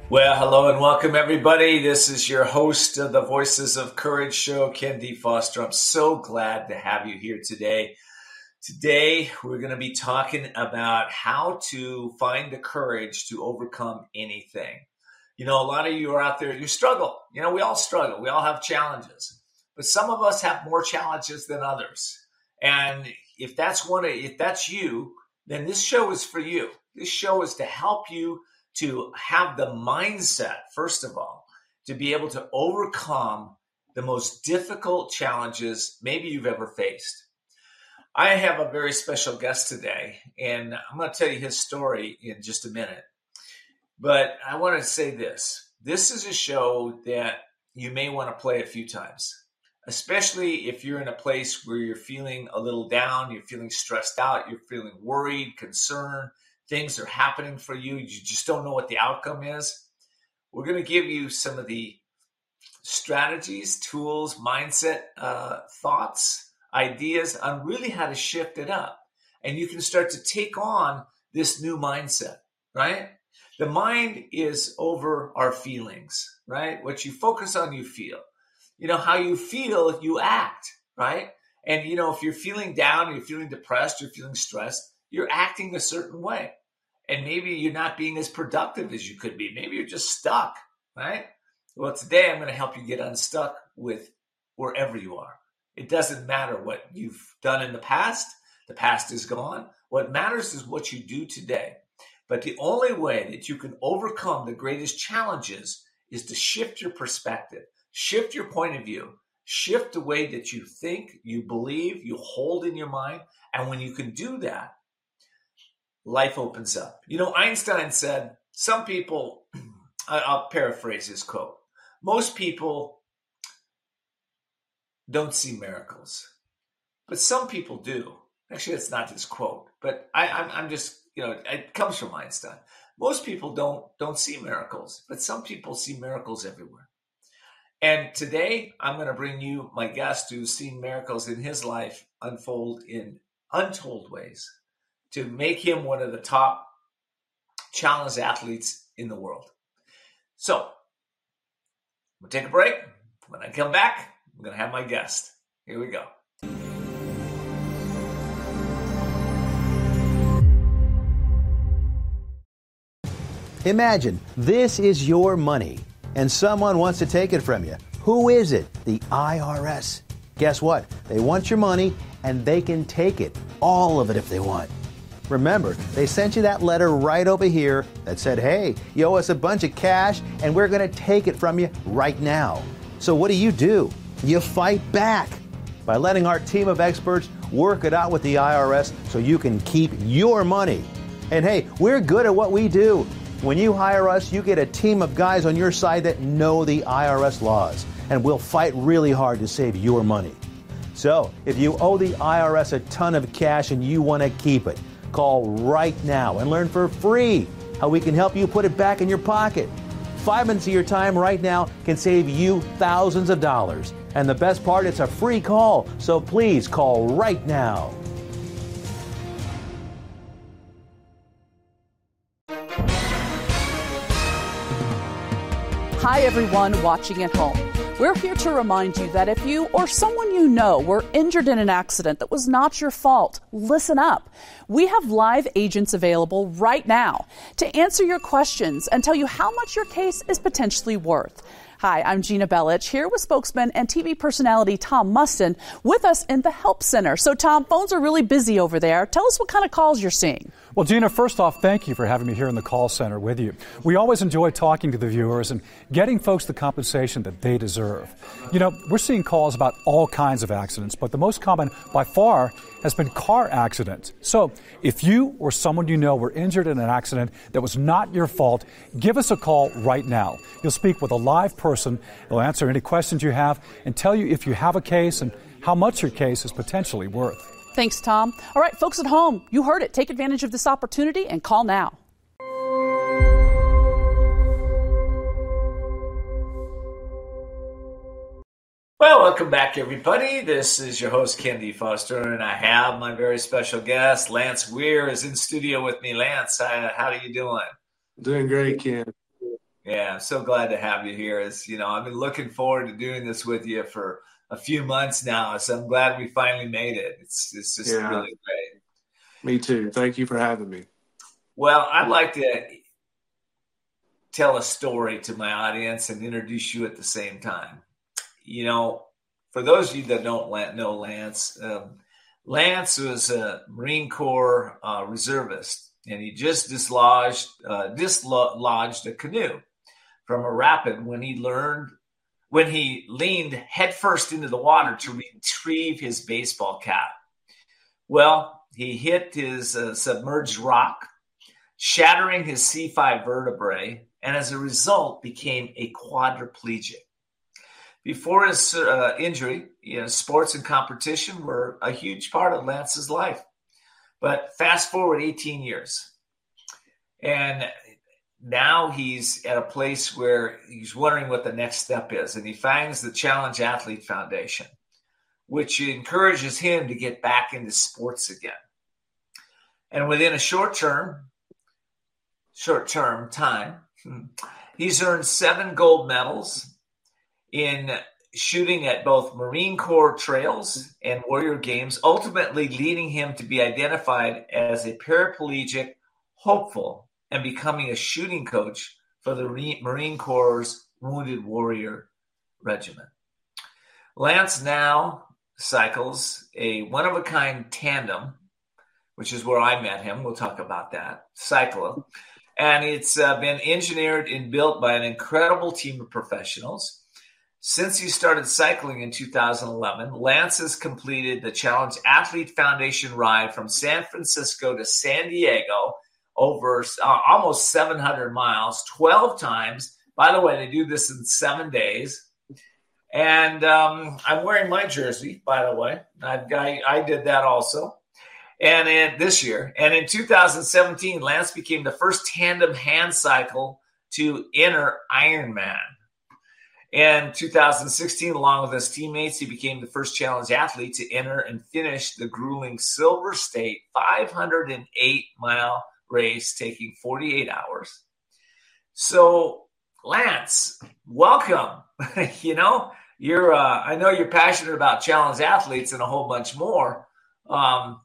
Well, hello and welcome, everybody. This is your host of the Voices of Courage show, Ken D. Foster. I'm so glad to have you here today. Today, we're going to be talking about how to find the courage to overcome anything. You know, a lot of you are out there, you struggle. You know, we all struggle. We all have challenges. But some of us have more challenges than others. And if that's you, then this show is for you. This show is to help you to have the mindset, first of all, to be able to overcome the most difficult challenges maybe you've ever faced. I have a very special guest today, and I'm going to tell you his story in just a minute. But I want to say this. This is a show that you may want to play a few times, especially if you're in a place where you're feeling a little down, you're feeling stressed out, you're feeling worried, concerned, things are happening for you, you just don't know what the outcome is. We're going to give you some of the strategies, tools, mindset, thoughts, ideas on really how to shift it up. And you can start to take on this new mindset, right? The mind is over our feelings, right? What you focus on, you feel. You know, how you feel, you act, right? And, you know, if you're feeling down, you're feeling depressed, you're feeling stressed, you're acting a certain way. And maybe you're not being as productive as you could be. Maybe you're just stuck, right? Well, today I'm going to help you get unstuck with wherever you are. It doesn't matter what you've done in the past. The past is gone. What matters is what you do today. But the only way that you can overcome the greatest challenges is to shift your perspective, shift your point of view, shift the way that you think, you believe, you hold in your mind. And when you can do that, life opens up. You know, Einstein said, some people, I'll paraphrase his quote, most people don't see miracles, but some people do. Actually, that's not his quote, but I'm just, you know, it comes from Einstein. Most people don't see miracles, but some people see miracles everywhere. And today, I'm going to bring you my guest who's seen miracles in his life unfold in untold ways, to make him one of the top challenge athletes in the world. So, we'll take a break. When I come back, I'm going to have my guest. Here we go. Imagine this is your money, and someone wants to take it from you. Who is it? The IRS. Guess what? They want your money, and they can take it, all of it if they want. Remember, they sent you that letter right over here that said, hey, you owe us a bunch of cash and we're going to take it from you right now. So what do? You fight back by letting our team of experts work it out with the IRS so you can keep your money. And hey, we're good at what we do. When you hire us, you get a team of guys on your side that know the IRS laws, and we'll fight really hard to save your money. So if you owe the IRS a ton of cash and you want to keep it, call right now and learn for free how we can help you put it back in your pocket. 5 minutes of your time right now can save you thousands of dollars. And the best part, it's a free call. So please call right now. Hi, everyone watching at home. We're here to remind you that if you or someone you know were injured in an accident that was not your fault, listen up. We have live agents available right now to answer your questions and tell you how much your case is potentially worth. Hi, I'm Gina Bellich, here with spokesman and TV personality Tom Mustin with us in the Help Center. So, Tom, phones are really busy over there. Tell us what kind of calls you're seeing. Well, Gina, first off, thank you for having me here in the call center with you. We always enjoy talking to the viewers and getting folks the compensation that they deserve. You know, we're seeing calls about all kinds of accidents, but the most common by far has been car accidents. So if you or someone you know were injured in an accident that was not your fault, give us a call right now. You'll speak with a live person. They'll answer any questions you have and tell you if you have a case and how much your case is potentially worth. Thanks, Tom. All right, folks at home, you heard it. Take advantage of this opportunity and call now. Well, welcome back, everybody. This is your host, Ken D. Foster, and I have my very special guest, Lance Weir, is in studio with me. Lance, how are you doing? Doing great, Ken. Yeah, I'm so glad to have you here. I've been looking forward to doing this with you for a few months now, so I'm glad we finally made it. It's just really great. Me too. Thank you for having me. Well, I'd like to tell a story to my audience and introduce you at the same time. For those of you that don't know Lance, Lance was a Marine Corps reservist, and he just dislodged a canoe from a rapid when he leaned headfirst into the water to retrieve his baseball cap. Well, he hit his submerged rock, shattering his C5 vertebrae, and as a result became a quadriplegic. Before his injury, sports and competition were a huge part of Lance's life. But fast forward 18 years, and now he's at a place where he's wondering what the next step is, and he finds the Challenge Athlete Foundation, which encourages him to get back into sports again. And within a short-term time, he's earned 7 gold medals in shooting at both Marine Corps trails and Warrior Games, ultimately leading him to be identified as a paraplegic hopeful and becoming a shooting coach for the Marine Corps' Wounded Warrior Regiment. Lance now cycles a one-of-a-kind tandem, which is where I met him. We'll talk about that. Cycle. And it's been engineered and built by an incredible team of professionals. Since he started cycling in 2011, Lance has completed the Challenge Athlete Foundation ride from San Francisco to San Diego over almost 700 miles, 12 times. By the way, they do this in 7 days. And I'm wearing my jersey, by the way. I did that also. And this year. And in 2017, Lance became the first tandem hand cycle to enter Ironman. In 2016, along with his teammates, he became the first Challenge athlete to enter and finish the grueling Silver State 508-mile race, taking 48 hours. So, Lance, welcome. I know you're passionate about Challenge athletes and a whole bunch more. Every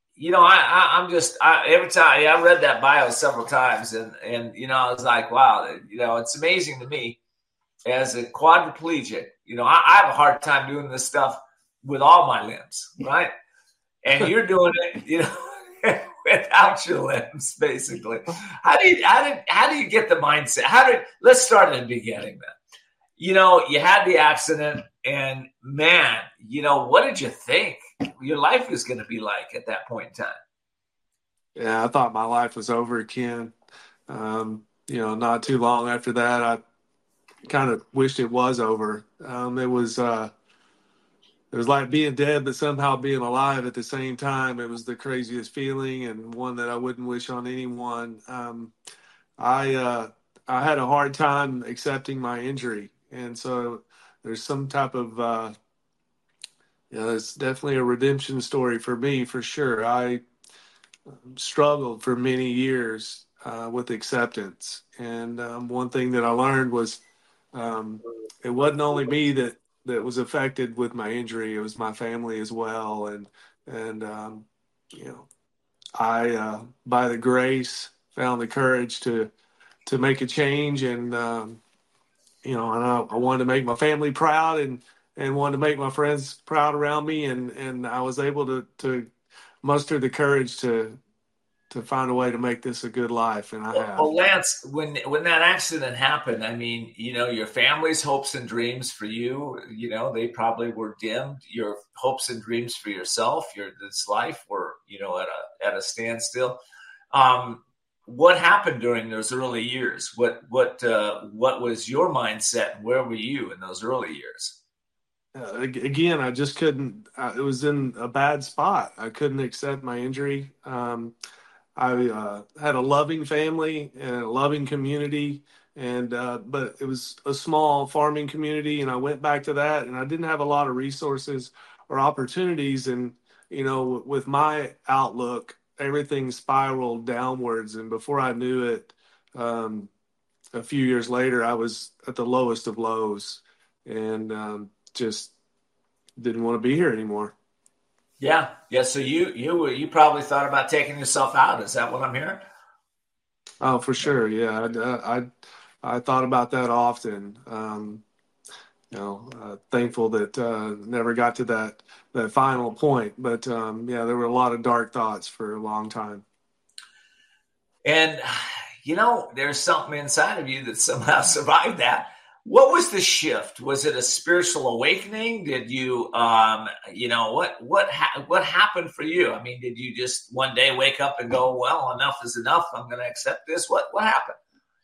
time I read that bio several times, and I was like, wow, it's amazing to me. As a quadriplegic, I have a hard time doing this stuff with all my limbs, right? And you're doing it, without your limbs, basically. How do you get the mindset? Let's start at the beginning then. You had the accident, and man, what did you think your life was going to be like at that point in time? Yeah, I thought my life was over, Ken. Not too long after that, I kind of wished it was over. It was like being dead, but somehow being alive at the same time. It was the craziest feeling, and one that I wouldn't wish on anyone. I had a hard time accepting my injury, and so there's some type of it's definitely a redemption story for me, for sure. I struggled for many years with acceptance, and one thing that I learned was it wasn't only me that was affected with my injury. It was my family as well. And I, by the grace, found the courage to make a change. And, I wanted to make my family proud and wanted to make my friends proud around me. And I was able to muster the courage to find a way to make this a good life, and I have. Well, Lance, when that accident happened, your family's hopes and dreams for you, they probably were dimmed. Your hopes and dreams for yourself, this life were, at a standstill. What happened during those early years? What was your mindset, and where were you in those early years? Again, I just couldn't. It was in a bad spot. I couldn't accept my injury. I had a loving family and a loving community, but it was a small farming community, and I went back to that, and I didn't have a lot of resources or opportunities. And, with my outlook, everything spiraled downwards, and before I knew it, a few years later, I was at the lowest of lows, and just didn't want to be here anymore. Yeah. So you probably thought about taking yourself out. Is that what I'm hearing? Oh, for sure. Yeah, I thought about that often. Thankful that never got to that final point. But yeah, there were a lot of dark thoughts for a long time. And there's something inside of you that somehow survived that. What was the shift? Was it a spiritual awakening? Did you, what happened for you? I mean, did you just one day wake up and go, well, enough is enough. I'm going to accept this. What happened?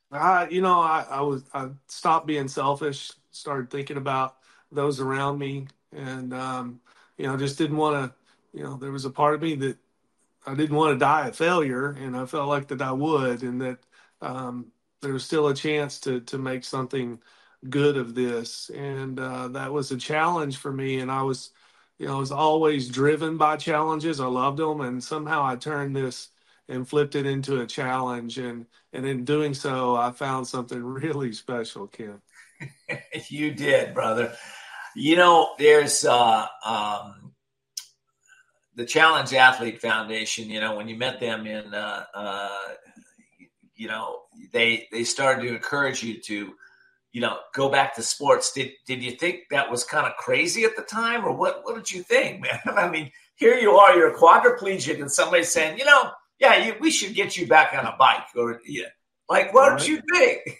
I stopped being selfish, started thinking about those around me, and, just didn't want to, there was a part of me that I didn't want to die a failure, and I felt like that I would, and that there was still a chance to make something good of this. And that was a challenge for me. And I was always driven by challenges. I loved them. And somehow I turned this and flipped it into a challenge. And in doing so, I found something really special, Ken. You did, brother. There's the Challenge Athlete Foundation. When you met them in, they started to encourage you to, go back to sports. Did you think that was kind of crazy at the time, or what did you think, man? I mean, here you are, you're a quadriplegic, and somebody's saying, we should get you back on a bike, or what did you think?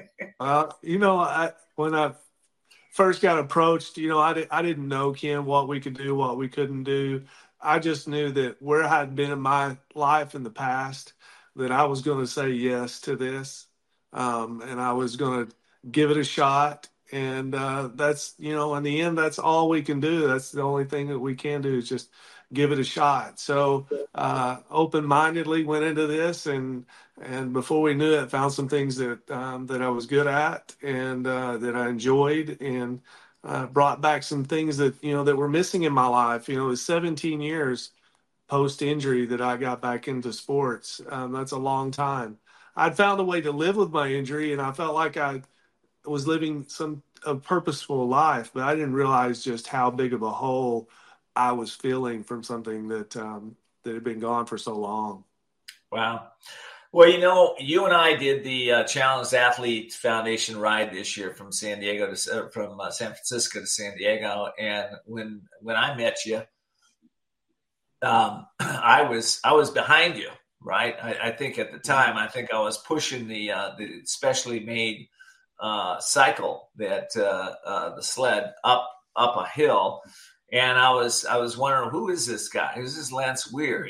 When I first got approached, I didn't know, Ken, what we could do, what we couldn't do. I just knew that where I had been in my life in the past, that I was going to say yes to this, and I was going to give it a shot. And that's, in the end, that's all we can do. That's the only thing that we can do is just give it a shot. So open-mindedly went into this, and before we knew it, found some things that I was good at, and that I enjoyed, and brought back some things that, that were missing in my life. It was 17 years post-injury that I got back into sports. That's a long time. I'd found a way to live with my injury, and I felt like I was living a purposeful life, but I didn't realize just how big of a hole I was feeling from something that had been gone for so long. Wow. Well, you and I did the Challenge Athlete Foundation ride this year from San Francisco to San Diego, and when I met you, I was behind you, right? I think at the time, I was pushing the specially made cycle, that the sled up a hill, and I was wondering, who is this guy? Who's this Lance Weir?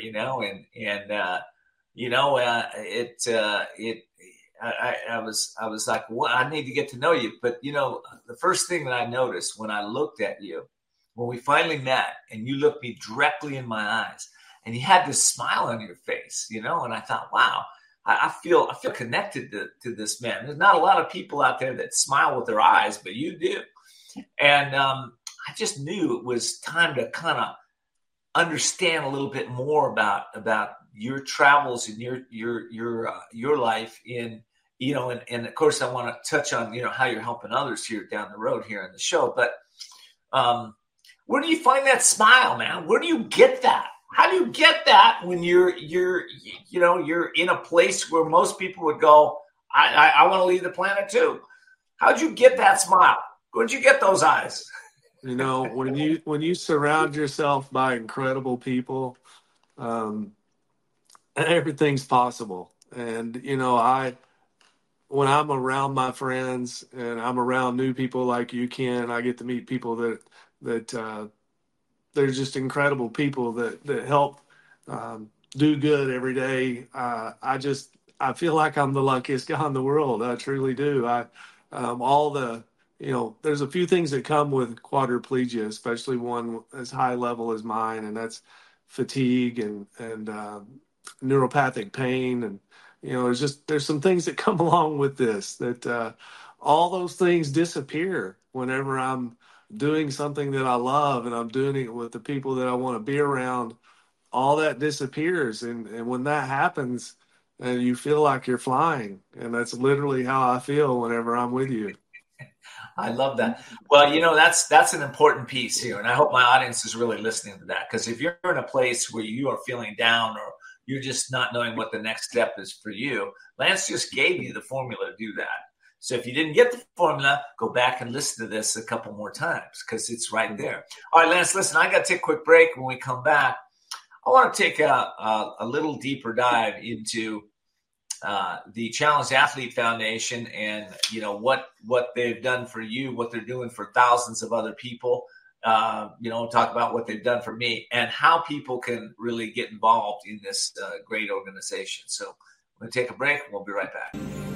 I was like, well, I need to get to know you. But the first thing that I noticed when I looked at you, when we finally met, and you looked me directly in my eyes, and you had this smile on your face, and I thought, wow. I feel connected to this man. There's not a lot of people out there that smile with their eyes, but you do. And I just knew it was time to kind of understand a little bit more about your travels and your life in, and of course I want to touch on, how you're helping others here down the road here in the show. But where do you find that smile, man? Where do you get that? How do you get that when you're in a place where most people would go, I want to leave the planet too? How'd you get that smile? Where'd you get those eyes? When you surround yourself by incredible people, everything's possible. And when I'm around my friends and I'm around new people like you, Ken, I get to meet people that they're just incredible people that help do good every day. I feel like I'm the luckiest guy in the world. I truly do. There's a few things that come with quadriplegia, especially one as high level as mine, and that's fatigue and neuropathic pain. And, there's some things that come along with this, that all those things disappear whenever I'm doing something that I love, and I'm doing it with the people that I want to be around. All that disappears. And when that happens, and you feel like you're flying. And that's literally how I feel whenever I'm with you. I love that. Well, that's an important piece here. And I hope my audience is really listening to that, because if you're in a place where you are feeling down or you're just not knowing what the next step is for you, Lance just gave you the formula to do that. So if you didn't get the formula, go back and listen to this a couple more times, because it's right there. All right, Lance, listen, I got to take a quick break. When we come back, I want to take a little deeper dive into the Challenged Athlete Foundation and, what they've done for you, what they're doing for thousands of other people. Talk about what they've done for me and how people can really get involved in this great organization. So we're going to take a break and we'll be right back.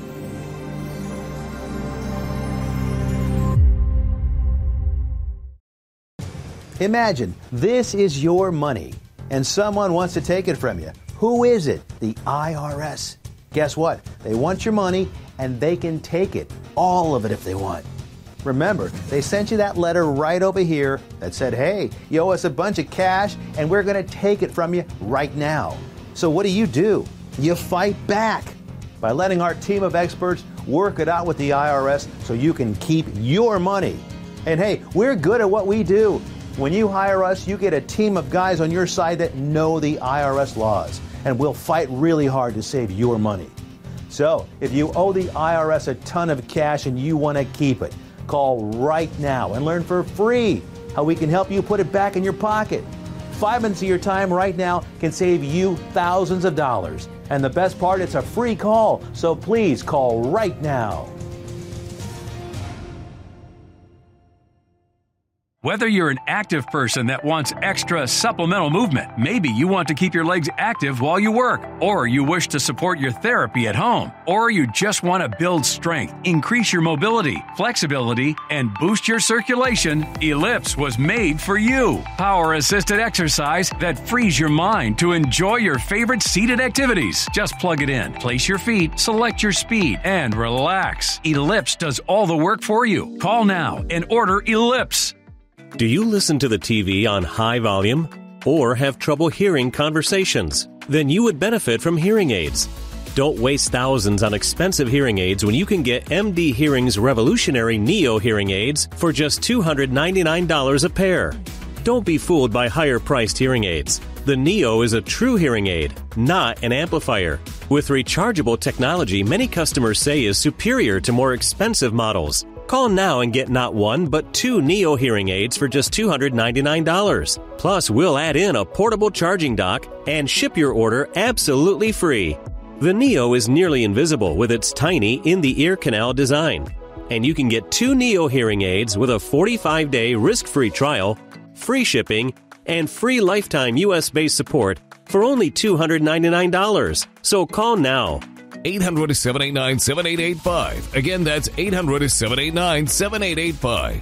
Imagine this is your money and someone wants to take it from you. Who is it? The IRS. Guess what? They want your money and they can take it, all of it if they want. Remember, they sent you that letter right over here that said, hey, you owe us a bunch of cash and we're going to take it from you right now. So what do? You fight back by letting our team of experts work it out with the IRS so you can keep your money. And hey, we're good at what we do. When you hire us, you get a team of guys on your side that know the IRS laws, and we'll fight really hard to save your money. So, if you owe the IRS a ton of cash and you want to keep it, call right now and learn for free how we can help you put it back in your pocket. 5 minutes of your time right now can save you thousands of dollars. And the best part, it's a free call, so please call right now. Whether you're an active person that wants extra supplemental movement, maybe you want to keep your legs active while you work, or you wish to support your therapy at home, or you just want to build strength, increase your mobility, flexibility, and boost your circulation, Ellipse was made for you. Power-assisted exercise that frees your mind to enjoy your favorite seated activities. Just plug it in, place your feet, select your speed, and relax. Ellipse does all the work for you. Call now and order Ellipse. Do you listen to the TV on high volume or have trouble hearing conversations? Then you would benefit from hearing aids. Don't waste thousands on expensive hearing aids when you can get MD Hearing's revolutionary Neo hearing aids for just $299 a pair. Don't be fooled by higher-priced hearing aids. The Neo is a true hearing aid, not an amplifier. With rechargeable technology many customers say is superior to more expensive models. Call now and get not one, but 2 Neo hearing aids for just $299. Plus, we'll add in a portable charging dock and ship your order absolutely free. The Neo is nearly invisible with its tiny in-the-ear canal design. And you can get 2 Neo hearing aids with a 45-day risk-free trial, free shipping, and free lifetime U.S.-based support for only $299. So call now. 800-789-7885. Again, that's 800-789-7885.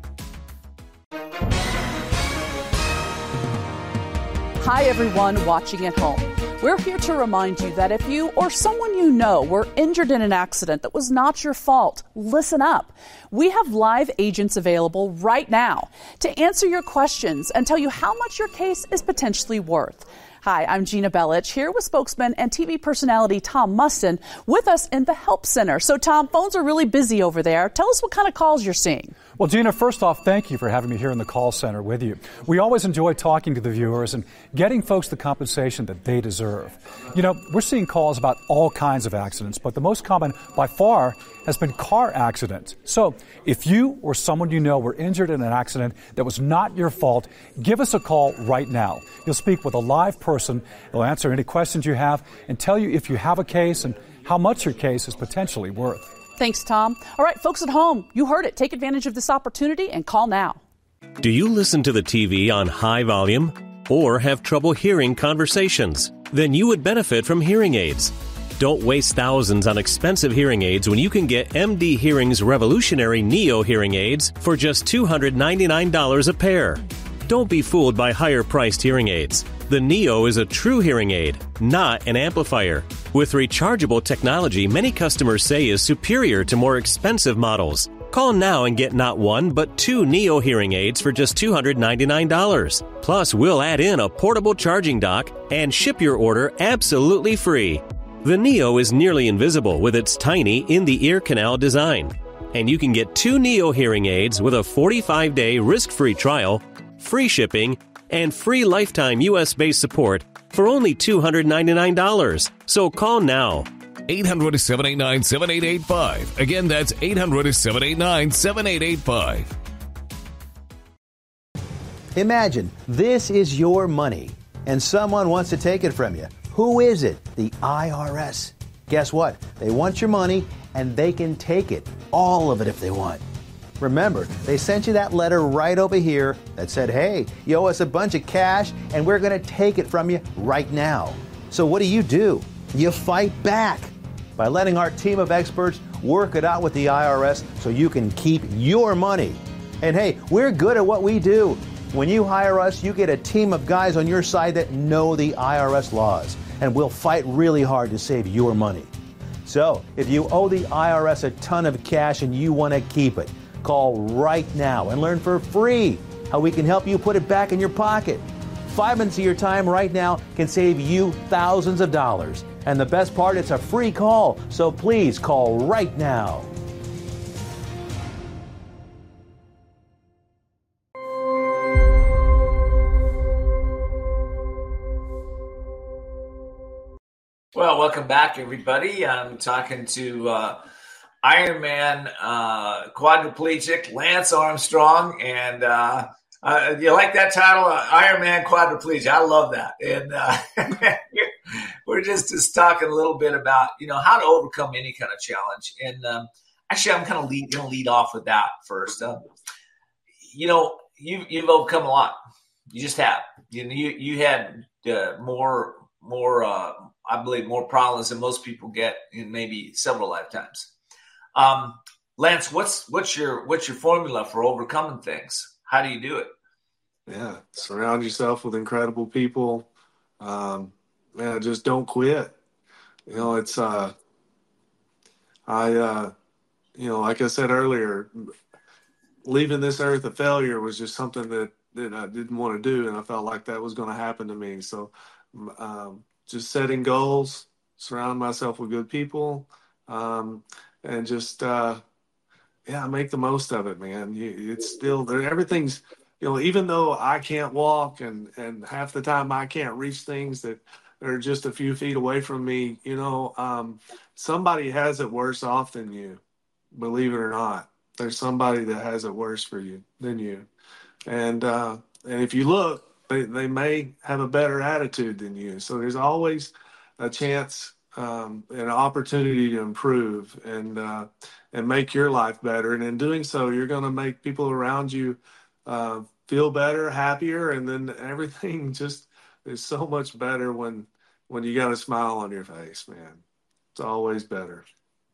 Hi, everyone watching at home. We're here to remind you that if you or someone you know were injured in an accident that was not your fault, listen up. We have live agents available right now to answer your questions and tell you how much your case is potentially worth. Hi, I'm Gina Bellich, here with spokesman and TV personality Tom Mustin with us in the Help Center. So, Tom, phones are really busy over there. Tell us what kind of calls you're seeing. Well, Gina, first off, thank you for having me here in the call center with you. We always enjoy talking to the viewers and getting folks the compensation that they deserve. You know, we're seeing calls about all kinds of accidents, but the most common by far has been car accidents. So if you or someone you know were injured in an accident that was not your fault, give us a call right now. You'll speak with a live person. They'll answer any questions you have and tell you if you have a case and how much your case is potentially worth. Thanks, Tom. All right, folks at home, you heard it. Take advantage of this opportunity and call now. Do you listen to the TV on high volume or have trouble hearing conversations? Then you would benefit from hearing aids. Don't waste thousands on expensive hearing aids when you can get MD Hearing's revolutionary Neo hearing aids for just $299 a pair. Don't be fooled by higher-priced hearing aids. The Neo is a true hearing aid, not an amplifier. With rechargeable technology many customers say is superior to more expensive models. Call now and get not one, but 2 Neo hearing aids for just $299. Plus, we'll add in a portable charging dock and ship your order absolutely free. The Neo is nearly invisible with its tiny in-the-ear canal design. And you can get 2 Neo hearing aids with a 45-day risk-free trial, free shipping, and free lifetime U.S.-based support for only $299. So call now. 800-789-7885. Again, that's 800-789-7885. Imagine this is your money and someone wants to take it from you. Who is it? The IRS. Guess what? They want your money and they can take it, all of it if they want. Remember, they sent you that letter right over here that said, hey, you owe us a bunch of cash and we're going to take it from you right now. So what do? You fight back by letting our team of experts work it out with the IRS so you can keep your money. And hey, we're good at what we do. When you hire us, you get a team of guys on your side that know the IRS laws, and we'll fight really hard to save your money. So, if you owe the IRS a ton of cash and you want to keep it, call right now and learn for free how we can help you put it back in your pocket. 5 minutes of your time right now can save you thousands of dollars. And the best part, it's a free call, so please call right now. Well, welcome back, everybody. I'm talking to Ironman quadriplegic Lance Armstrong, and you like that title, Ironman quadriplegic? I love that. And we're just talking a little bit about how to overcome any kind of challenge. And actually, I'm kind of going to lead off with that first. You've overcome a lot. You just have. You had more. I believe more problems than most people get in maybe several lifetimes. Lance, what's your formula for overcoming things? How do you do it? Yeah, surround yourself with incredible people. Just don't quit. It's like I said earlier, leaving this earth a failure was just something that I didn't want to do, and I felt like that was going to happen to me. So. Just setting goals, surround myself with good people, and just, make the most of it, man. It's still there. Everything's, even though I can't walk and half the time I can't reach things that are just a few feet away from me, somebody has it worse off than you, believe it or not. There's somebody that has it worse for you than you. And if you look, they may have a better attitude than you. So there's always a chance and an opportunity to improve and make your life better. And in doing so, you're going to make people around you feel better, happier, and then everything just is so much better when you got a smile on your face, man. It's always better.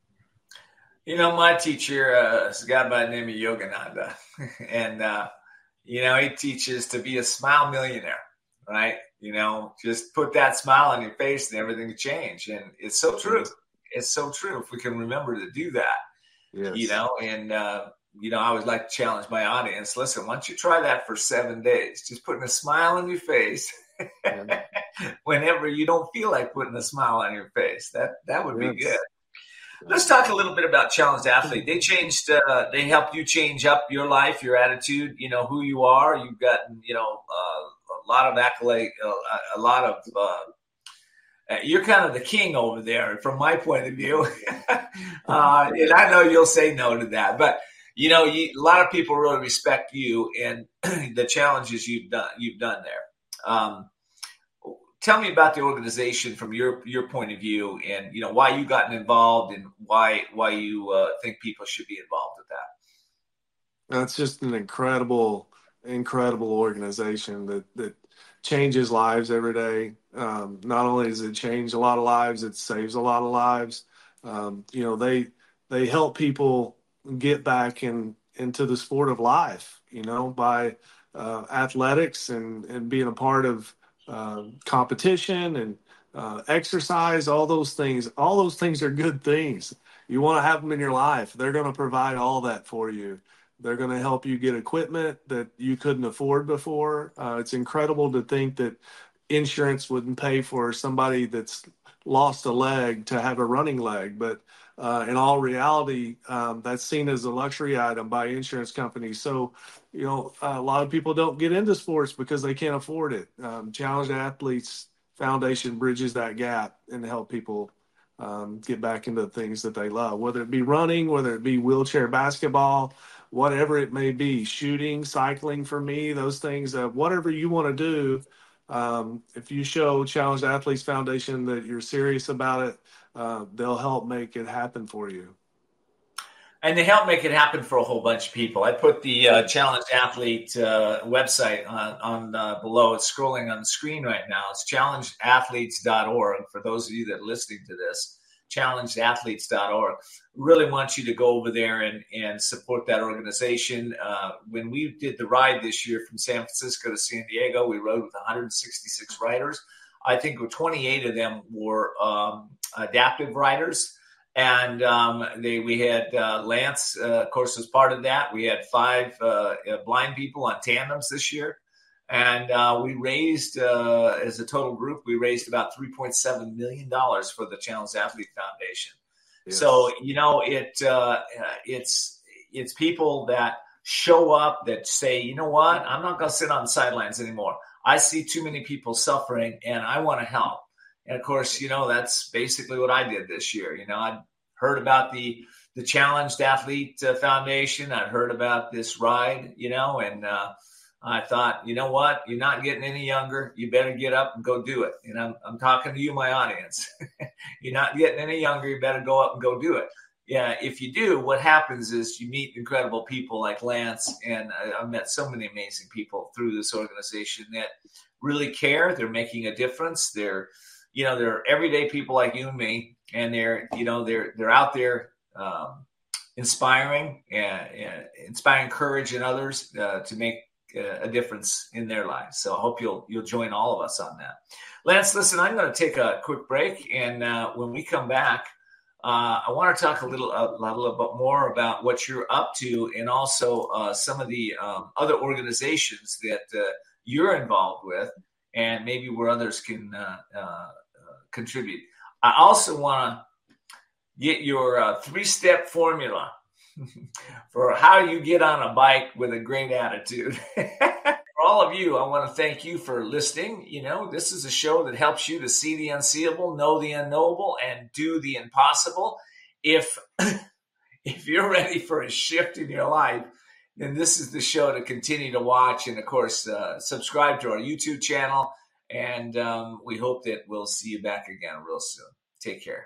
My teacher is a guy by the name of Yogananda, and he teaches to be a smile millionaire, right? Just put that smile on your face and everything will change. And it's so true. It's so true if we can remember to do that. Yes. I always like to challenge my audience. Listen, why don't you try that for 7 days? Just putting a smile on your face whenever you don't feel like putting a smile on your face. That would be good. Let's talk a little bit about Challenged Athlete. They changed, they helped you change up your life, your attitude, who you are. You've gotten, a lot of accolade, you're kind of the king over there from my point of view. And I know you'll say no to that, but a lot of people really respect you and the challenges you've done there. Tell me about the organization from your point of view, and why you gotten involved, and why you think people should be involved with that. That's just an incredible organization that changes lives every day. Not only does it change a lot of lives, it saves a lot of lives. They help people get back into the sport of life, by athletics and being a part of competition and exercise, all those things are good things. You want to have them in your life. They're going to provide all that for you. They're going to help you get equipment that you couldn't afford before. It's incredible to think that insurance wouldn't pay for somebody that's lost a leg to have a running leg. But in all reality, that's seen as a luxury item by insurance companies. So, a lot of people don't get into sports because they can't afford it. Challenged Athletes Foundation bridges that gap and help people get back into the things that they love, whether it be running, whether it be wheelchair basketball, whatever it may be, shooting, cycling for me, those things, whatever you want to do. If you show Challenged Athletes Foundation that you're serious about it, they'll help make it happen for you. And they help make it happen for a whole bunch of people. I put the Challenged Athlete website on below. It's scrolling on the screen right now. It's challengedathletes.org. For those of you that are listening to this, challengedathletes.org. Really want you to go over there and support that organization. When we did the ride this year from San Francisco to San Diego, we rode with 166 riders. I think 28 of them were adaptive riders. And we had Lance, of course, was part of that. We had 5 blind people on tandems this year. And we raised, as a total group, we raised about $3.7 million for the Challenged Athlete Foundation. Yes. So, it's people that show up that say, you know what, I'm not going to sit on the sidelines anymore. I see too many people suffering and I want to help. And of course, that's basically what I did this year. I'd heard about the Challenged Athlete Foundation. I'd heard about this ride, and I thought, you know what? You're not getting any younger. You better get up and go do it. And I'm talking to you, my audience. You're not getting any younger. You better go up and go do it. Yeah, if you do, what happens is you meet incredible people like Lance, and I've met so many amazing people through this organization that really care. They're making a difference. They're everyday people like you and me, and they're out there inspiring courage in others to make a difference in their lives. So I hope you'll join all of us on that. Lance, listen, I'm going to take a quick break, and when we come back, I want to talk a little bit more about what you're up to, and also some of the other organizations that you're involved with, and maybe where others can contribute. I also want to get your 3-step formula for how you get on a bike with a great attitude. For all of you, I want to thank you for listening. This is a show that helps you to see the unseeable, know the unknowable, and do the impossible. If you're ready for a shift in your life, then this is the show to continue to watch. And of course, subscribe to our YouTube channel. And we hope that we'll see you back again real soon. Take care.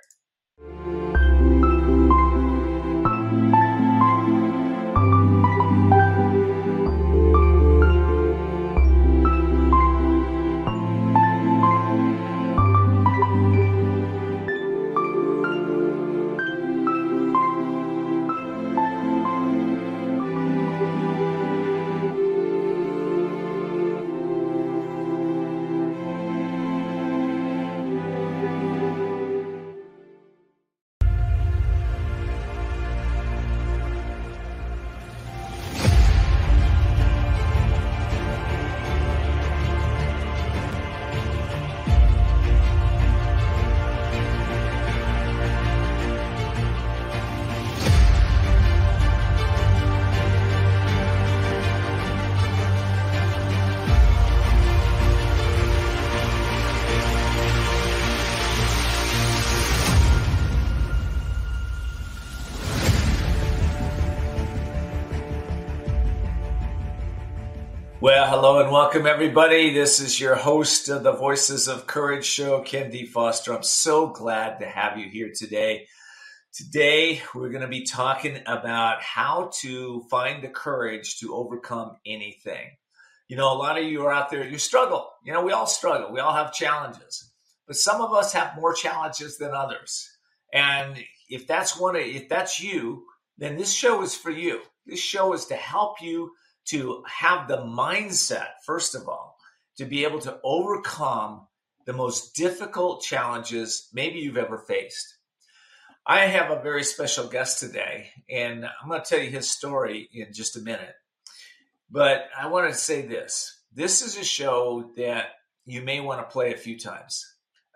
Well, hello and welcome, everybody. This is your host of the Voices of Courage show, Ken D. Foster. I'm so glad to have you here today. Today, we're going to be talking about how to find the courage to overcome anything. A lot of you are out there, you struggle. We all struggle. We all have challenges. But some of us have more challenges than others. And if that's you, then this show is for you. This show is to help you to have the mindset, first of all, to be able to overcome the most difficult challenges maybe you've ever faced. I have a very special guest today, and I'm going to tell you his story in just a minute. But I want to say this. This is a show that you may want to play a few times,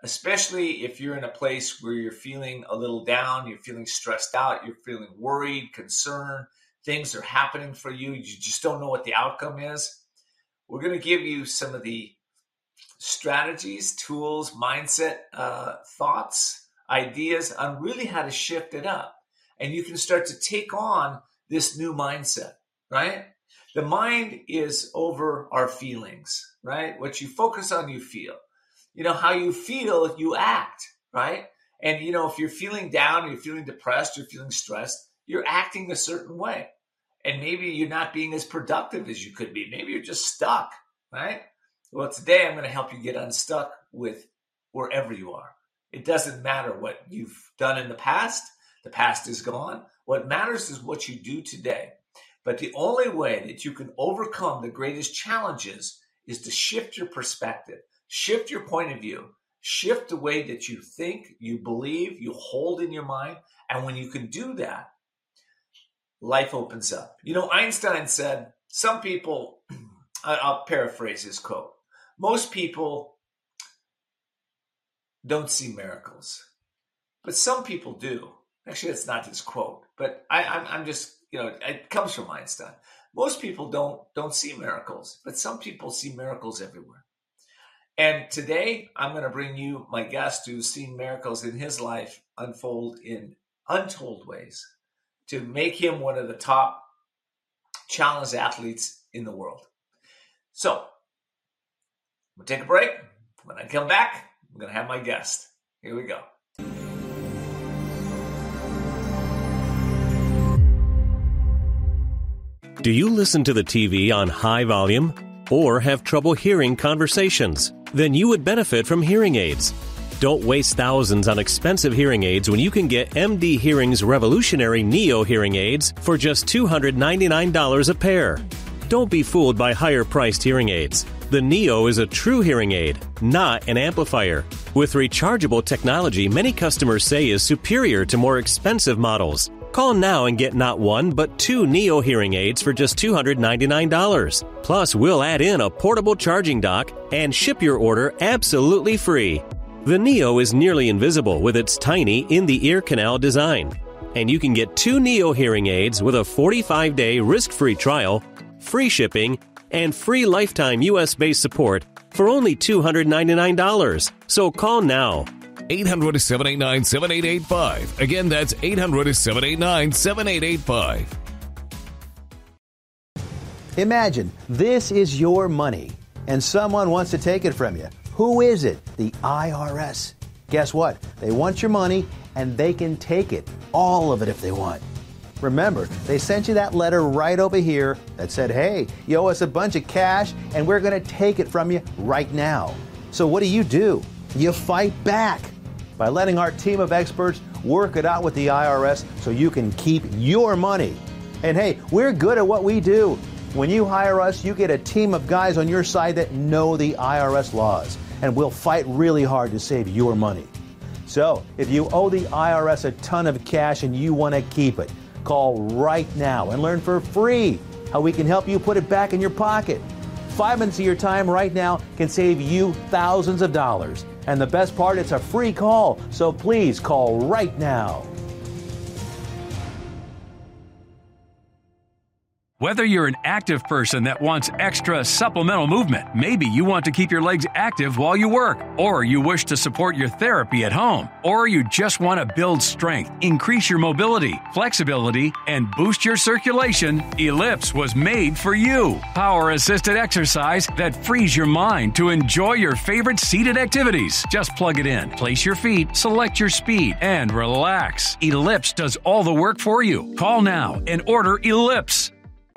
especially if you're in a place where you're feeling a little down, you're feeling stressed out, you're feeling worried, concerned, things are happening for you, you just don't know what the outcome is. We're going to give you some of the strategies, tools, mindset, thoughts, ideas on really how to shift it up. And you can start to take on this new mindset, right? The mind is over our feelings, right? What you focus on, you feel. How you feel, you act, right? And, if you're feeling down, you're feeling depressed, you're feeling stressed, you're acting a certain way. And maybe you're not being as productive as you could be. Maybe you're just stuck, right? Well, today I'm going to help you get unstuck with wherever you are. It doesn't matter what you've done in the past. The past is gone. What matters is what you do today. But the only way that you can overcome the greatest challenges is to shift your perspective, shift your point of view, shift the way that you think, you believe, you hold in your mind. And when you can do that, life opens up. Einstein said, some people, I'll paraphrase his quote, most people don't see miracles, but some people do. Actually, that's not his quote, but I'm just, it comes from Einstein. Most people don't see miracles, but some people see miracles everywhere. And today, I'm going to bring you my guest who's seen miracles in his life unfold in untold ways to make him one of the top challenge athletes in the world. So, we'll take a break. When I come back, I'm going to have my guest. Here we go. Do you listen to the TV on high volume or have trouble hearing conversations? Then you would benefit from hearing aids. Don't waste thousands on expensive hearing aids when you can get MD Hearing's revolutionary Neo hearing aids for just $299 a pair. Don't be fooled by higher-priced hearing aids. The Neo is a true hearing aid, not an amplifier. With rechargeable technology many customers say is superior to more expensive models. Call now and get not one, but 2 Neo hearing aids for just $299. Plus, we'll add in a portable charging dock and ship your order absolutely free. The Neo is nearly invisible with its tiny in-the-ear canal design. And you can get 2 Neo hearing aids with a 45-day risk-free trial, free shipping, and free lifetime U.S.-based support for only $299. So call now. 800-789-7885. Again, that's 800-789-7885. Imagine this is your money and someone wants to take it from you. Who is it? The IRS. Guess what? They want your money and they can take it, all of it if they want. Remember, they sent you that letter right over here that said, hey, you owe us a bunch of cash and we're going to take it from you right now. So what do? You fight back by letting our team of experts work it out with the IRS so you can keep your money. And hey, we're good at what we do. When you hire us, you get a team of guys on your side that know the IRS laws, and we'll fight really hard to save your money. So, if you owe the IRS a ton of cash and you want to keep it, call right now and learn for free how we can help you put it back in your pocket. 5 minutes of your time right now can save you thousands of dollars. And the best part, it's a free call, so please call right now. Whether you're an active person that wants extra supplemental movement, maybe you want to keep your legs active while you work, or you wish to support your therapy at home, or you just want to build strength, increase your mobility, flexibility, and boost your circulation, Ellipse was made for you. Power-assisted exercise that frees your mind to enjoy your favorite seated activities. Just plug it in, place your feet, select your speed, and relax. Ellipse does all the work for you. Call now and order Ellipse.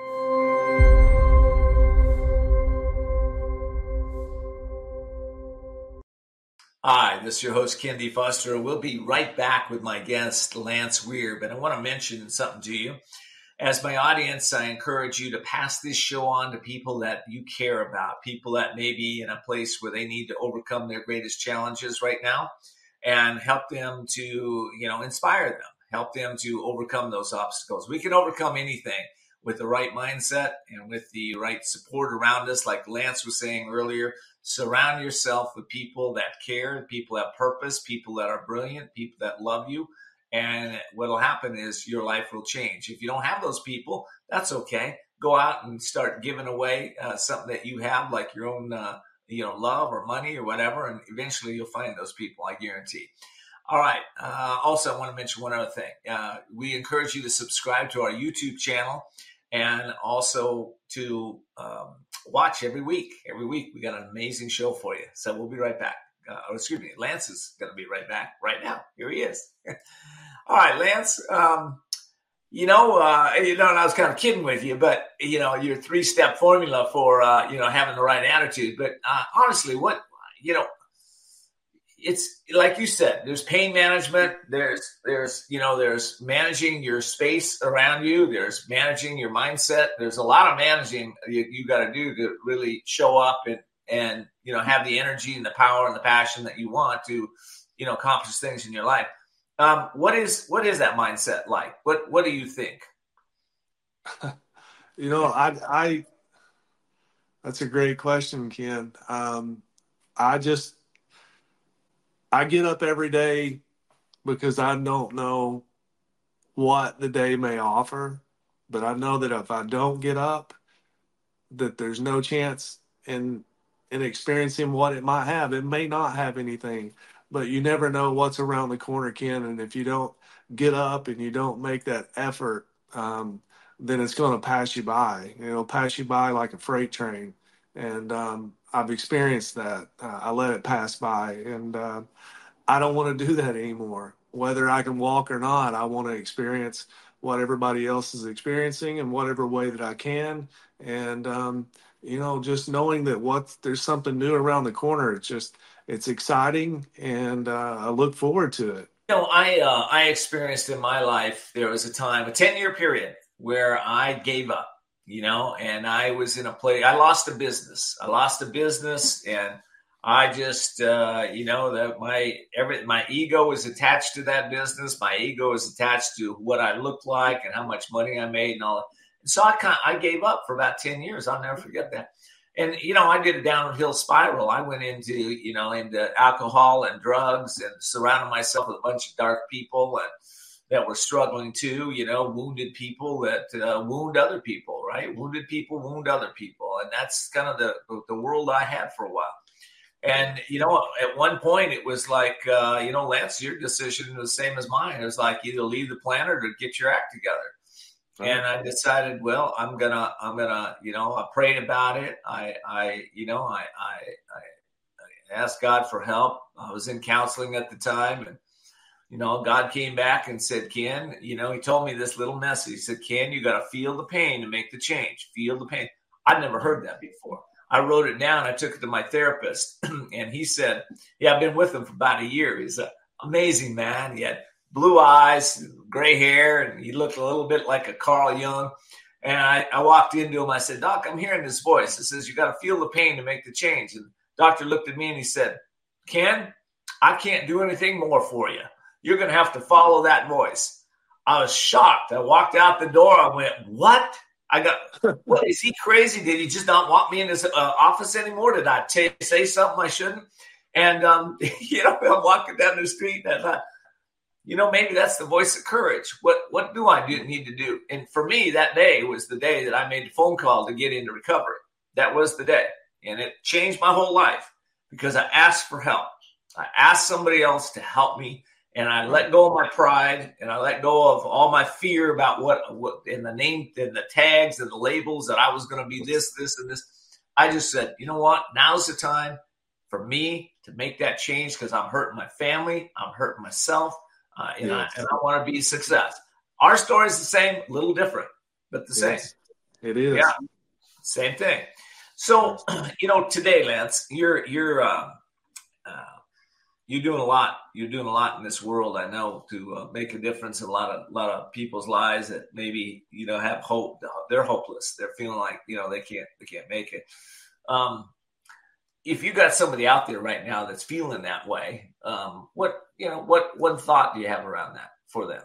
Hi, this is your host, Ken D. Foster. We'll be right back with my guest, Lance Weir. But I want to mention something to you. As my audience, I encourage you to pass this show on to people that you care about, people that may be in a place where they need to overcome their greatest challenges right now, and help them to, inspire them, help them to overcome those obstacles. We can overcome anything with the right mindset and with the right support around us. Like Lance was saying earlier, Surround yourself with people that care, people that have purpose, people that are brilliant, people that love you. And what will happen is your life will change. If you don't have those people, that's okay. Go out and start giving away something that you have, like your own, love or money or whatever. And eventually you'll find those people, I guarantee. All right. Also, I want to mention one other thing. We encourage you to subscribe to our YouTube channel and also to watch every week. Every week, we got an amazing show for you. So we'll be right back. Lance is going to be right back right now. Here he is. All right, Lance. And I was kind of kidding with you, but your 3-step formula for having the right attitude. But honestly, it's like you said. There's pain management. There's managing your space around you. There's managing your mindset. There's a lot of managing you got to do to really show up and have the energy and the power and the passion that you want to accomplish things in your life. What is that mindset like? What do you think? I that's a great question, Ken. I get up every day because I don't know what the day may offer, but I know that if I don't get up, that there's no chance in experiencing what it might have. It may not have anything, but you never know what's around the corner, Ken. And if you don't get up and you don't make that effort, then it's going to pass you by. It'll pass you by like a freight train. And I've experienced that. I let it pass by. And I don't want to do that anymore. Whether I can walk or not, I want to experience what everybody else is experiencing in whatever way that I can. And, just knowing that there's something new around the corner, it's exciting, and I look forward to it. I experienced in my life, there was a 10-year period where I gave up, and I was in a place, I lost a business, and I just, that my ego was attached to that business. My ego was attached to what I looked like and how much money I made and all that. And so I gave up for about 10 years. I'll never forget that. And, I did a downhill spiral. I went into alcohol and drugs and surrounded myself with a bunch of dark people and that were struggling too, wounded people that wound other people, right? Wounded people wound other people. And that's kind of the world I had for a while. And, at one point it was like, Lance, your decision was the same as mine. It was like either leave the planet or get your act together. Right. And I decided, well, I'm gonna, I prayed about it. I asked God for help. I was in counseling at the time, and, God came back and said, Ken, he told me this little message. He said, Ken, you got to feel the pain to make the change. Feel the pain. I'd never heard that before. I wrote it down. I took it to my therapist, and he said, yeah, I've been with him for about a year. He's an amazing man. He had blue eyes, gray hair, and he looked a little bit like a Carl Jung. And I walked into him. I said, Doc, I'm hearing this voice. It says, you got to feel the pain to make the change. And the doctor looked at me and he said, Ken, I can't do anything more for you. You're going to have to follow that voice. I was shocked. I walked out the door. I went, what? What, is he crazy? Did he just not want me in his office anymore? Did I say something I shouldn't? And, I'm walking down the street and I thought, maybe that's the voice of courage. What do I need to do? And for me, that day was the day that I made the phone call to get into recovery. That was the day. And it changed my whole life because I asked for help. I asked somebody else to help me. And I let go of my pride, and I let go of all my fear about what in the name and the tags and the labels that I was going to be this, and this. I just said, you know what? Now's the time for me to make that change because I'm hurting my family, I'm hurting myself, and I want to be a success. Our story is the same, a little different, but the same. It is. Yeah, same thing. So, today, Lance, you're doing a lot. You're doing a lot in this world, I know, to make a difference in a lot of people's lives that maybe have hope. They're hopeless. They're feeling like they can't make it. If you got somebody out there right now that's feeling that way, what one thought do you have around that for them?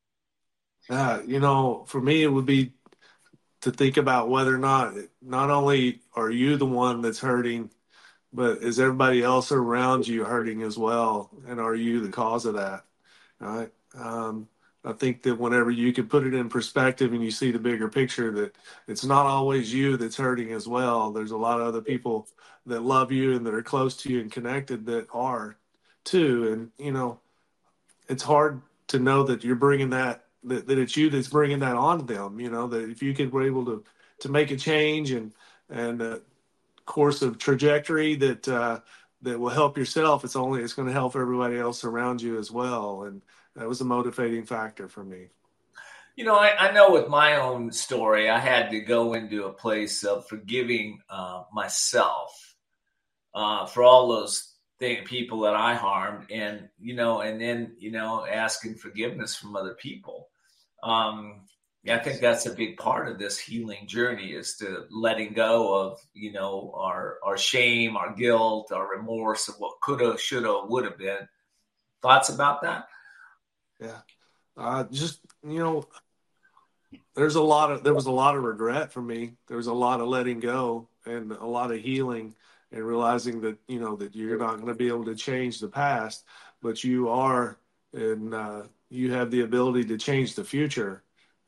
For me, it would be to think about whether or not only are you the one that's hurting, but is everybody else around you hurting as well? And are you the cause of that? Right. I think that whenever you can put it in perspective and you see the bigger picture, that it's not always you that's hurting as well. There's a lot of other people that love you and that are close to you and connected that are too. And, it's hard to know that you're bringing that it's you that's bringing that on them, that if you could be able to make a change and course of trajectory that will help yourself, it's going to help everybody else around you as well. And that was a motivating factor for me. I know with my own story, I had to go into a place of forgiving myself for all those people that I harmed, and then asking forgiveness from other people. I think that's a big part of this healing journey, is to letting go of, our shame, our guilt, our remorse of what coulda, shoulda, would have been. Thoughts about that? Yeah. There was a lot of regret for me. There was a lot of letting go and a lot of healing, and realizing that, that you're not going to be able to change the past, but you are, and you have the ability to change the future.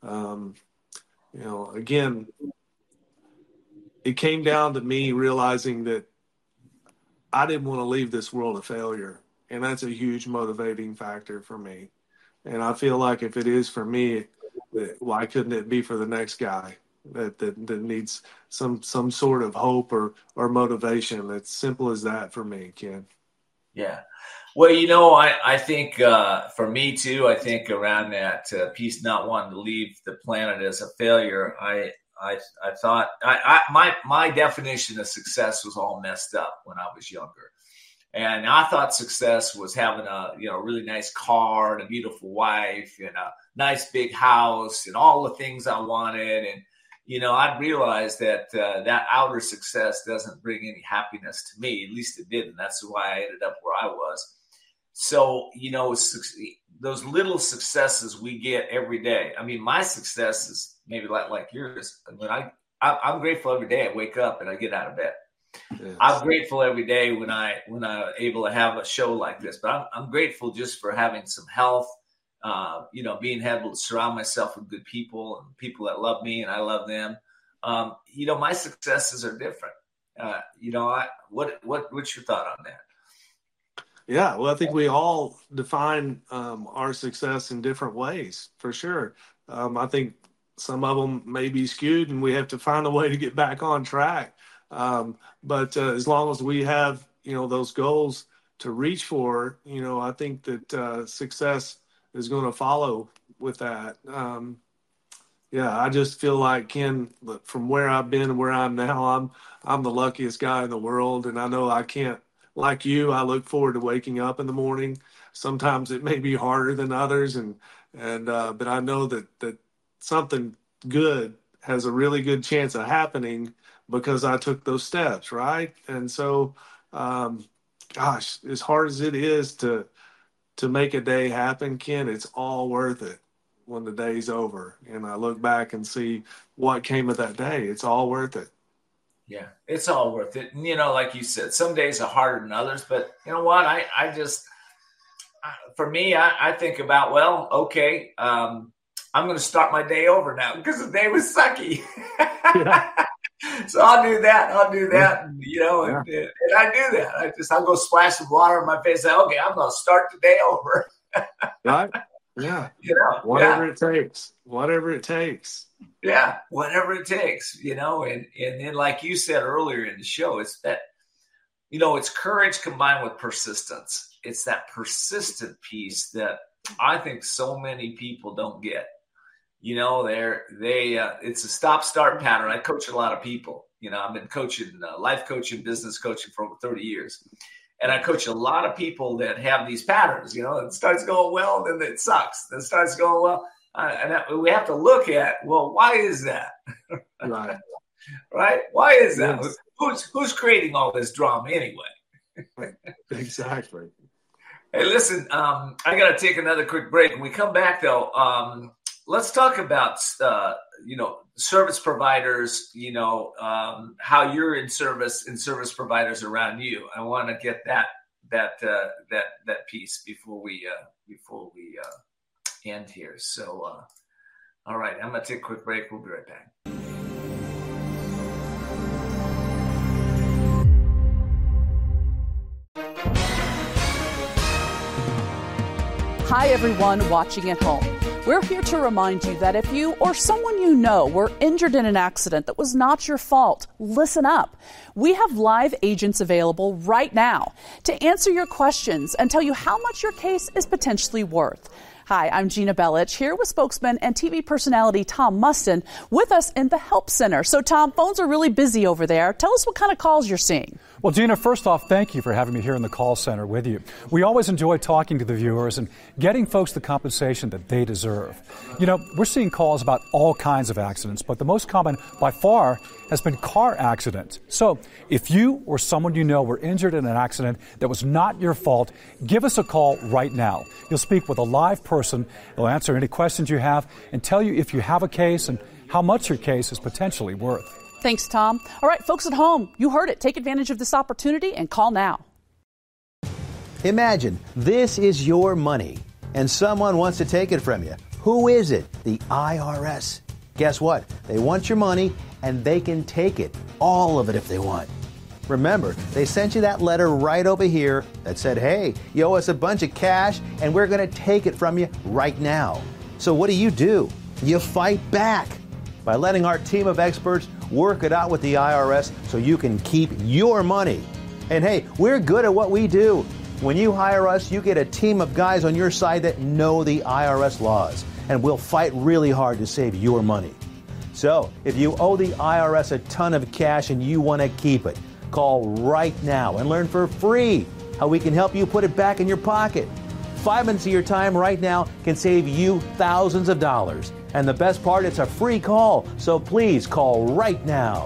Again, it came down to me realizing that I didn't want to leave this world a failure. And that's a huge motivating factor for me. And I feel like if it is for me, why couldn't it be for the next guy that needs some sort of hope or motivation? It's simple as that for me, Ken. Yeah. Well, I think for me too, I think around that piece, not wanting to leave the planet as a failure, I thought my definition of success was all messed up when I was younger. And I thought success was having a really nice car and a beautiful wife and a nice big house and all the things I wanted. And I'd realized that that outer success doesn't bring any happiness to me. At least it didn't. That's why I ended up where I was. So, those little successes we get every day. I mean, my success is maybe like yours. I mean, I'm grateful every day I wake up and I get out of bed. Yes. I'm grateful every day when I'm able to have a show like this. But I'm grateful just for having some health, being able to surround myself with good people and people that love me and I love them. My successes are different. What's your thought on that? Yeah, well, I think we all define our success in different ways, for sure. I think some of them may be skewed and we have to find a way to get back on track. But as long as we have, those goals to reach for, I think that success is going to follow with that. I just feel like, Ken, from where I've been and where I'm now, I'm the luckiest guy in the world. And I know I can't, like you, I look forward to waking up in the morning. Sometimes it may be harder than others. But I know that something good has a really good chance of happening because I took those steps, right? And so, as hard as it is to make a day happen, Ken, it's all worth it when the day's over. And I look back and see what came of that day. It's all worth it. Yeah, it's all worth it. And, like you said, some days are harder than others. But you know what? For me, I think about, well, okay, I'm going to start my day over now because the day was sucky. Yeah. So I'll do that. And, and I do that. I'll go splash some water in my face. And say, okay, I'm going to start the day over. Right? Yeah. Whatever it takes. Yeah. Whatever it takes, and then like you said earlier in the show, it's that, it's courage combined with persistence. It's that persistent piece that I think so many people don't get. It's a stop-start pattern. I coach a lot of people. I've been coaching, life coaching, business coaching for over 30 years. And I coach a lot of people that have these patterns, it starts going well, then it sucks. Then it starts going well. We have to look at, well, why is that? Right. Right? Why is that? Yes. Who's creating all this drama anyway? Exactly. Hey, listen, I got to take another quick break. When we come back, though, let's talk about service providers, how you're in service providers around you. I want to get that piece before we end here. So, all right, I'm going to take a quick break. We'll be right back. Hi, everyone watching at home. We're here to remind you that if you or someone you know were injured in an accident that was not your fault, listen up. We have live agents available right now to answer your questions and tell you how much your case is potentially worth. Hi, I'm Gina Bellich, here with spokesman and TV personality Tom Mustin with us in the Help Center. So, Tom, phones are really busy over there. Tell us what kind of calls you're seeing. Well, Gina, first off, thank you for having me here in the call center with you. We always enjoy talking to the viewers and getting folks the compensation that they deserve. We're seeing calls about all kinds of accidents, but the most common by far has been car accidents. So if you or someone you know were injured in an accident that was not your fault, give us a call right now. You'll speak with a live person. They'll answer any questions you have and tell you if you have a case and how much your case is potentially worth. Thanks, Tom. All right, folks at home, you heard it. Take advantage of this opportunity and call now. Imagine this is your money and someone wants to take it from you. Who is it? The IRS. Guess what? They want your money and they can take it, all of it if they want. Remember, they sent you that letter right over here that said, hey, you owe us a bunch of cash and we're going to take it from you right now. So what do? You fight back by letting our team of experts work it out with the IRS so you can keep your money. And hey, we're good at what we do. When you hire us, you get a team of guys on your side that know the IRS laws, and we'll fight really hard to save your money. So, if you owe the IRS a ton of cash and you want to keep it, call right now and learn for free how we can help you put it back in your pocket. 5 minutes of your time right now can save you thousands of dollars. And the best part, it's a free call, so please call right now.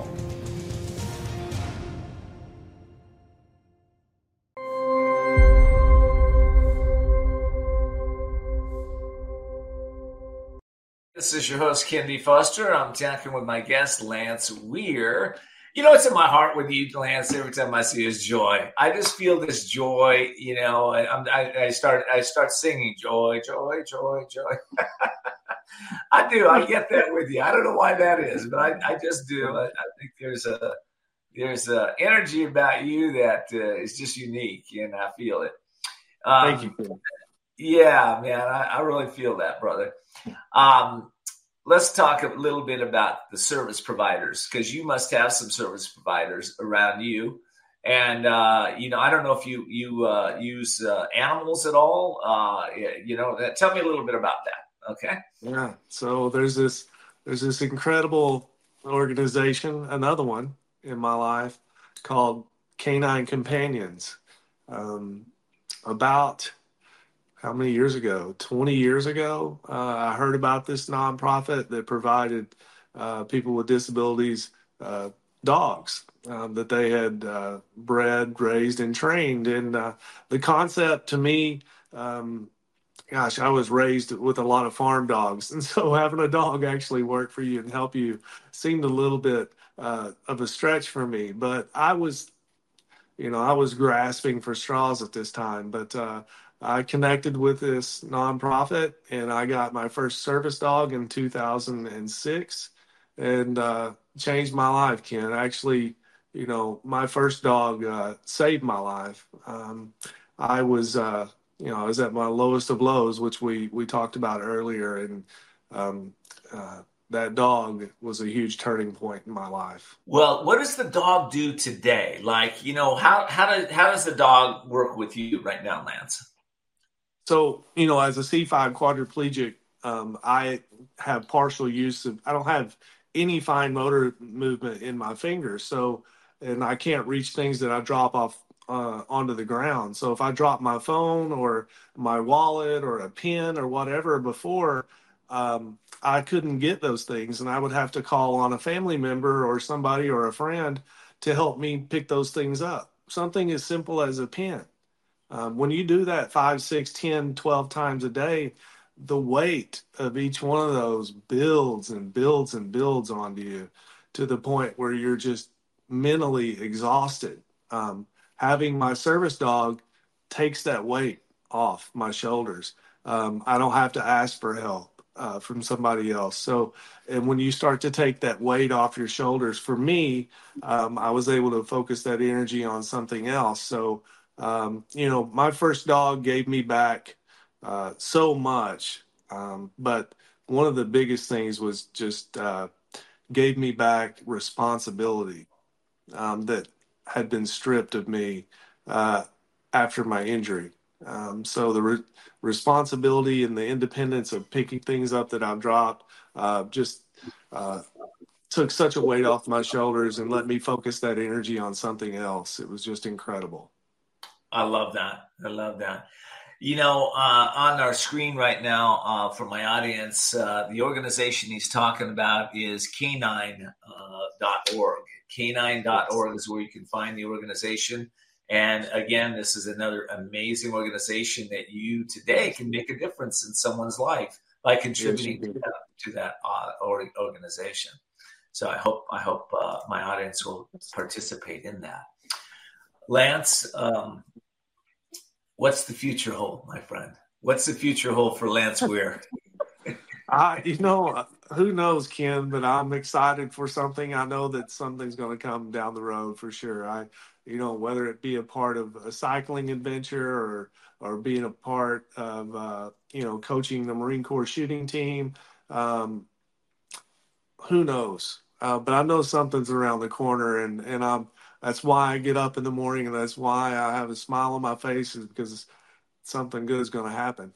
This is your host, Ken D. Foster. I'm talking with my guest, Lance Weir. It's in my heart with you, Lance. Every time I see his joy, I just feel this joy. I start singing joy, joy, joy, joy. I do. I get that with you. I don't know why that is, but I just do. I think there's a energy about you that is just unique, and I feel it. Thank you. Yeah, man, I really feel that, brother. Let's talk a little bit about the service providers, because you must have some service providers around you. And, I don't know if you use animals at all. Tell me a little bit about that. Okay. Yeah. So there's this incredible organization, another one in my life called Canine Companions. About how many years ago? 20 years ago, I heard about this nonprofit that provided people with disabilities dogs that they had bred, raised, and trained. And the concept to me, I was raised with a lot of farm dogs. And so having a dog actually work for you and help you seemed a little bit of a stretch for me. But I was grasping for straws at this time. But I connected with this nonprofit, and I got my first service dog in 2006, and changed my life, Ken. Actually, my first dog saved my life. I was at my lowest of lows, which we talked about earlier, and that dog was a huge turning point in my life. Well, what does the dog do today? Like, how does the dog work with you right now, Lance? So, as a C5 quadriplegic, I have partial use of, I don't have any fine motor movement in my fingers. So, and I can't reach things that I drop off onto the ground. So if I drop my phone or my wallet or a pen or whatever before, I couldn't get those things. And I would have to call on a family member or somebody or a friend to help me pick those things up. Something as simple as a pen. When you do that 5, 6, 10, 12 times a day, the weight of each one of those builds and builds and builds onto you to the point where you're just mentally exhausted. Having my service dog takes that weight off my shoulders. I don't have to ask for help from somebody else. So, and when you start to take that weight off your shoulders, for me, I was able to focus that energy on something else. So, my first dog gave me back so much. But one of the biggest things was just gave me back responsibility that had been stripped of me after my injury. So the responsibility and the independence of picking things up that I've dropped just took such a weight off my shoulders and let me focus that energy on something else. It was just incredible. I love that. On our screen right now, for my audience, the organization he's talking about is Canine.org. Canine.org is where you can find the organization. And again, this is another amazing organization that you today can make a difference in someone's life by contributing to that organization. So I hope my audience will participate in that. Lance, what's the future hold, my friend? What's the future hold for Lance Weir? Who knows, Ken, but I'm excited for something. I know that something's going to come down the road for sure. Whether it be a part of a cycling adventure or being a part of, coaching the Marine Corps shooting team, who knows? But I know something's around the corner, and that's why I get up in the morning, and that's why I have a smile on my face, is because something good is going to happen.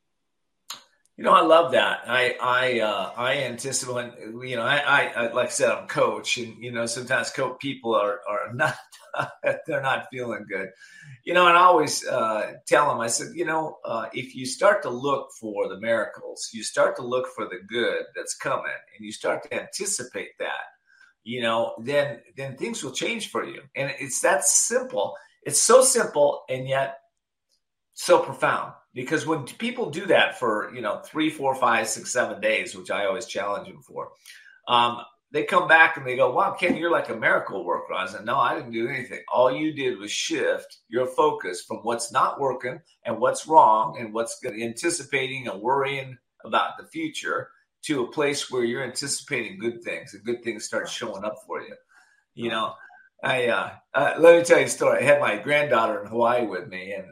I love that. I anticipate, I like I said, I'm a coach, and, sometimes people are not, they're not feeling good, and I always tell them, I said, if you start to look for the miracles, you start to look for the good that's coming, and you start to anticipate that, then things will change for you. And it's that simple. It's so simple and yet so profound. Because when people do that for, 3, 4, 5, 6, 7 days, which I always challenge them for, they come back and they go, wow, Ken, you're like a miracle worker. I said, no, I didn't do anything. All you did was shift your focus from what's not working and what's wrong and what's anticipating and worrying about the future to a place where you're anticipating good things, and good things start showing up for you. Let me tell you a story. I had my granddaughter in Hawaii with me, and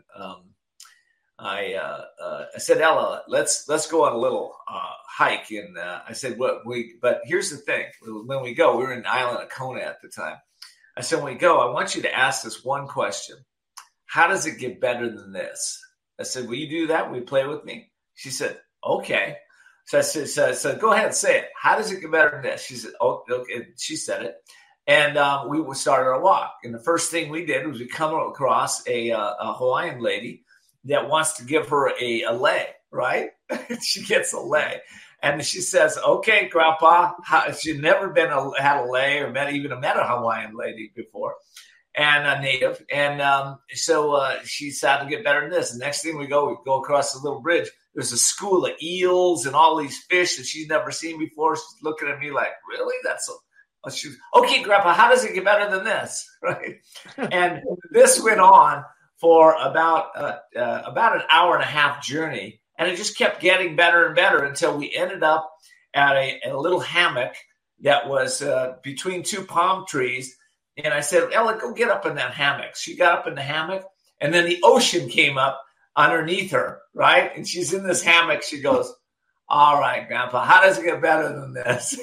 I said, Ella, let's go on a little hike. And I said, but here's the thing. When we go, we were in the island of Kona at the time. I said, when we go, I want you to ask this one question. How does it get better than this? I said, will you do that? Will you play with me? She said, okay. So I said, go ahead and say it. How does it get better than this? She said, oh, okay. She said it. And we started our walk. And the first thing we did was we come across a Hawaiian lady that wants to give her a lei, right? She gets a lei. And she says, okay, Grandpa, she'd never had a lei or met a Hawaiian lady before, and a native. And so she decided to get better than this. And next thing we go across the little bridge. There's a school of eels and all these fish that she's never seen before. She's looking at me like, really? She's, okay, Grandpa, how does it get better than this? Right? And this went on for about an hour and a half journey. And it just kept getting better and better until we ended up at a little hammock that was between two palm trees. And I said, Ella, go get up in that hammock. She got up in the hammock, and then the ocean came up underneath her, right? And she's in this hammock. She goes, all right, Grandpa, how does it get better than this?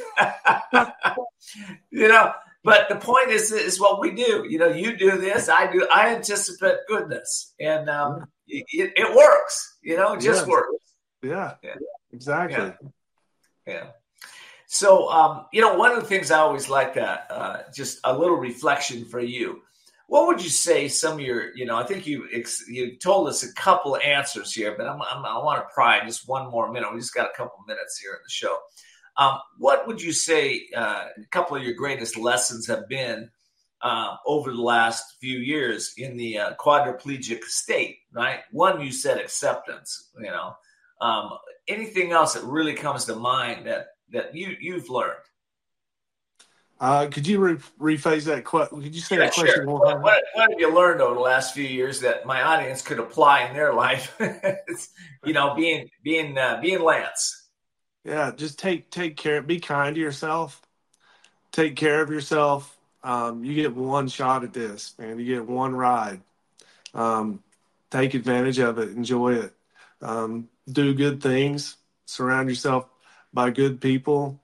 But the point is what we do. You do this, I do. I anticipate goodness, and it works. It just works. Yeah, exactly. Yeah. So, one of the things I always like that, just a little reflection for you. What would you say some of your, I think you told us a couple of answers here, but I want to pry just one more minute. We just got a couple of minutes here in the show. What would you say a couple of your greatest lessons have been over the last few years in the quadriplegic state, right? One, you said acceptance, Anything else that really comes to mind that you've learned? Could you rephrase that question? Could you say that question Sure. one time? What have you learned over the last few years that my audience could apply in their life? Being Lance. Yeah, just take care. Be kind to yourself. Take care of yourself. You get one shot at this, man. You get one ride. Take advantage of it. Enjoy it. Do good things. Surround yourself by good people.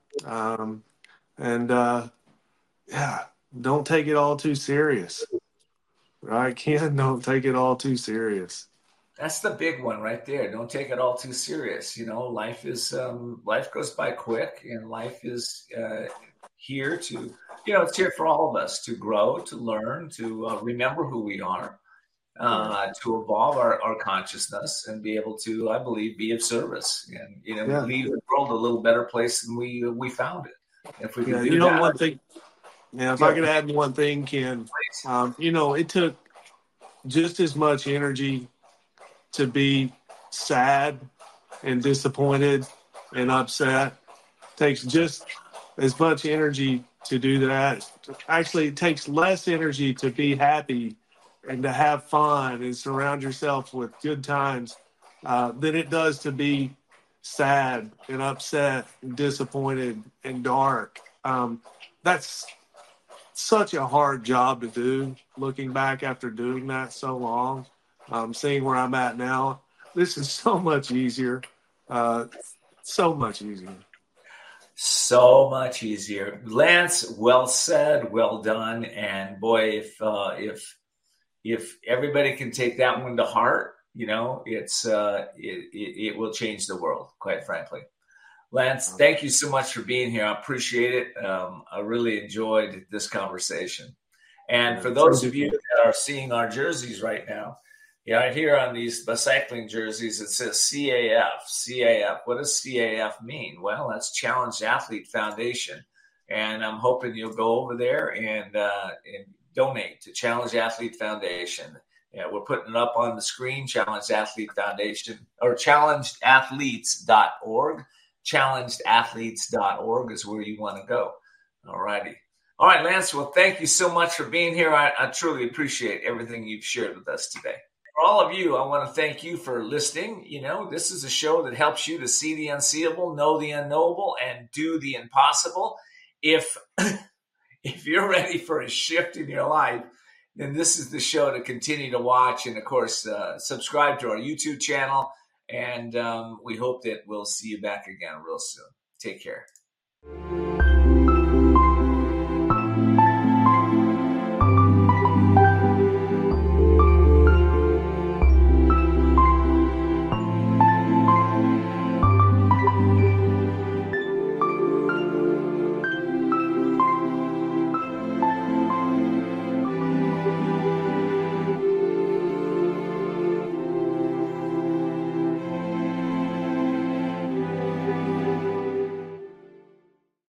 Don't take it all too serious. Right, Ken? Don't take it all too serious. That's the big one right there. Don't take it all too serious. Life goes by quick, and life is here to, it's here for all of us to grow, to learn, to remember who we are, to evolve our consciousness and be able to, I believe, be of service and, leave the world a little better place than we found it. If we can do that. One thing. Yeah, if I could add one thing, Ken, it took just as much energy to be sad and disappointed and upset. It takes just as much energy to do that. Actually, it takes less energy to be happy and to have fun and surround yourself with good times than it does to be sad and upset and disappointed and dark. That's such a hard job to do, looking back after doing that so long. Seeing where I'm at now, this is so much easier. So much easier. So much easier. Lance, well said, well done. And boy, if everybody can take that one to heart, it will change the world, quite frankly. Lance, thank you so much for being here. I appreciate it. I really enjoyed this conversation. And for those of you that are seeing our jerseys right now, right here on these bicycling jerseys, it says CAF. CAF. What does CAF mean? Well, that's Challenged Athlete Foundation. And I'm hoping you'll go over there and donate to Challenged Athlete Foundation. Yeah, we're putting it up on the screen, Challenged Athlete Foundation, or challengedathletes.org. challengedathletes.org is where you want to go. All righty. All right, Lance, well, thank you so much for being here. I truly appreciate everything you've shared with us today. For all of you, I want to thank you for listening. This is a show that helps you to see the unseeable, know the unknowable, and do the impossible. If you're ready for a shift in your life, then this is the show to continue to watch. And, of course, subscribe to our YouTube channel. And we hope that we'll see you back again real soon. Take care.